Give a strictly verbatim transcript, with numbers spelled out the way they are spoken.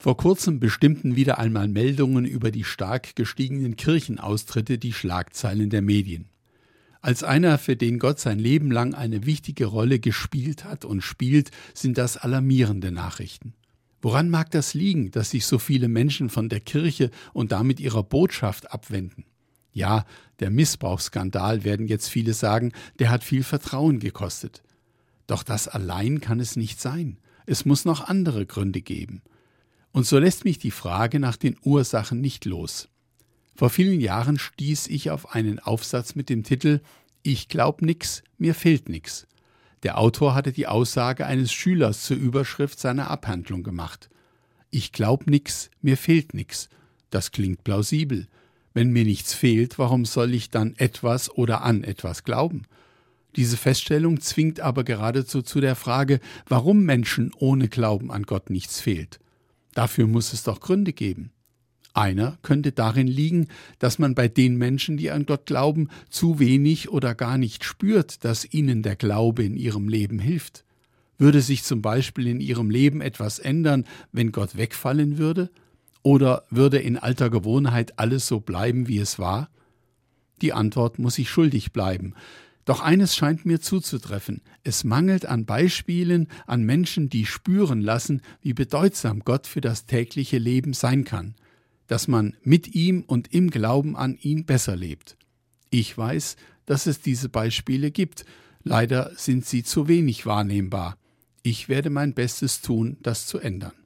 Vor kurzem bestimmten wieder einmal Meldungen über die stark gestiegenen Kirchenaustritte die Schlagzeilen der Medien. Als einer, für den Gott sein Leben lang eine wichtige Rolle gespielt hat und spielt, sind das alarmierende Nachrichten. Woran mag das liegen, dass sich so viele Menschen von der Kirche und damit ihrer Botschaft abwenden? Ja, der Missbrauchsskandal, werden jetzt viele sagen, der hat viel Vertrauen gekostet. Doch das allein kann es nicht sein. Es muss noch andere Gründe geben. Und so lässt mich die Frage nach den Ursachen nicht los. Vor vielen Jahren stieß ich auf einen Aufsatz mit dem Titel »Ich glaub nix, mir fehlt nix«. Der Autor hatte die Aussage eines Schülers zur Überschrift seiner Abhandlung gemacht. »Ich glaub nix, mir fehlt nix«. Das klingt plausibel. Wenn mir nichts fehlt, warum soll ich dann etwas oder an etwas glauben? Diese Feststellung zwingt aber geradezu zu der Frage, warum Menschen ohne Glauben an Gott nichts fehlt. Dafür muss es doch Gründe geben. Einer könnte darin liegen, dass man bei den Menschen, die an Gott glauben, zu wenig oder gar nicht spürt, dass ihnen der Glaube in ihrem Leben hilft. Würde sich zum Beispiel in ihrem Leben etwas ändern, wenn Gott wegfallen würde? Oder würde in alter Gewohnheit alles so bleiben, wie es war? Die Antwort muss ich schuldig bleiben. Doch eines scheint mir zuzutreffen. Es mangelt an Beispielen, an Menschen, die spüren lassen, wie bedeutsam Gott für das tägliche Leben sein kann, dass man mit ihm und im Glauben an ihn besser lebt. Ich weiß, dass es diese Beispiele gibt. Leider sind sie zu wenig wahrnehmbar. Ich werde mein Bestes tun, das zu ändern.